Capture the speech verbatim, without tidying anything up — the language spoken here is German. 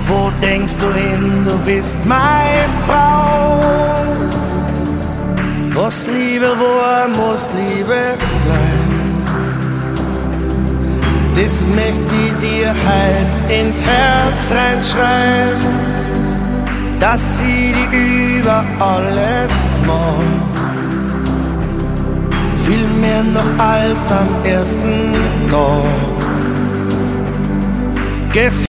Wo denkst du hin, du bist meine Frau? Was Liebe war, muss Liebe bleiben. Das möchte ich dir heut ins Herz reinschreiben, dass sie dich über alles mag. Viel mehr noch als am ersten Tag.